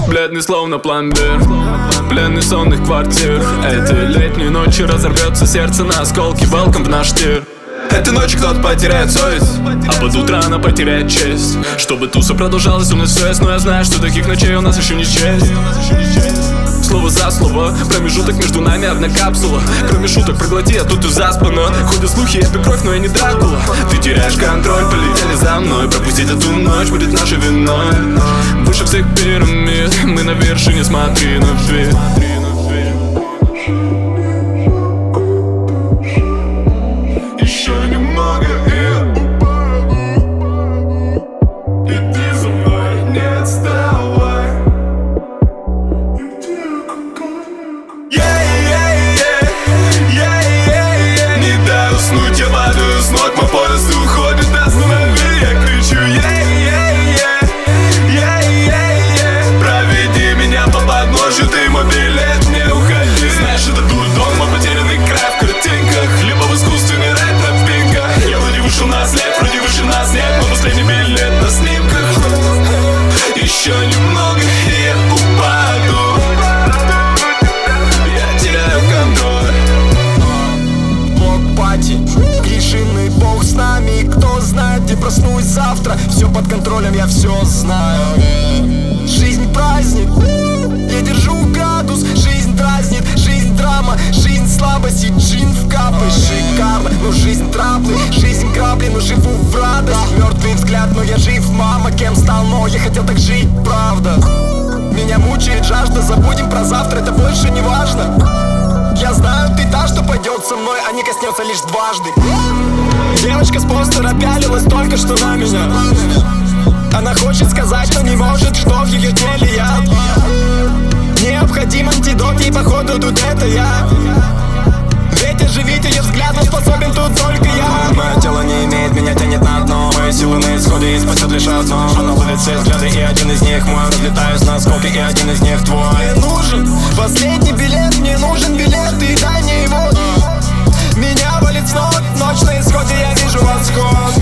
бледный словно пломбир, пленный сонных квартир. Этой летней ночью разорвется сердце на осколки. Welcome в наш тир. Этой ночью кто-то потеряет совесть, а под утро она потеряет честь. Чтобы туса продолжалась, у нас все есть, но я знаю, что таких ночей у нас еще не честь. Слово за слово, промежуток между нами одна капсула. Кроме шуток проглоти, а тут и заспано. Ходят слухи, я пью кровь, но я не Дракула. Ты теряешь контроль, полетели за мной. Пропустить эту ночь будет нашей виной. Выше всех пирамид, мы на вершине, смотри на вид. Еще немного и упаду. Иди за мной, не отставай. Не дай уснуть, я падаю с ног, мой поезд уходит, останови, я кричу. Проведи меня по подножью, ты мой билет, не уходи. Знаешь, это дурдом, мой потерянный край в картинках. Либо в искусственный рай тропинка. Я вроде вышел на след, вроде выше нас нет, но последний билет на снимках. Еще немного и я упаду. Я теряю контроль. Блок-пати, грешинный бог с нами. Кто знает, где проснусь завтра. Все под контролем, я все знаю. Жизнь праздник, я держу градус. Жизнь дразнит, жизнь драма. Жизнь слабости, джин в капы. Шикарно, но жизнь траблы. Жизнь грабли, но живу в радость. Мертвый взгляд, но я жив, мама. Кем стал, но я хотел так жить, правда. Меня мучает жажда, забудем про завтра, это больше не важно. Я знаю, ты та, что пойдет со мной, а не коснется лишь дважды. Девочка с постера пялилась только что на меня. Она хочет сказать, но не может, что в ее теле яд. Необходим антидот, и походу тут это я. Ведь оживить ее взгляд, но способен тут только я. Мое тело не имеет, меня тянет на дно. Мои силы на исходе, и спасет лишь одно. Она ловит все взгляды, и один из них мой. Разлетаюсь на осколки, и один из них твой. Мне нужен последний билет, мне нужен билет, и дай мне его. Меня валит с ног, ночь на исходе, я вижу восход.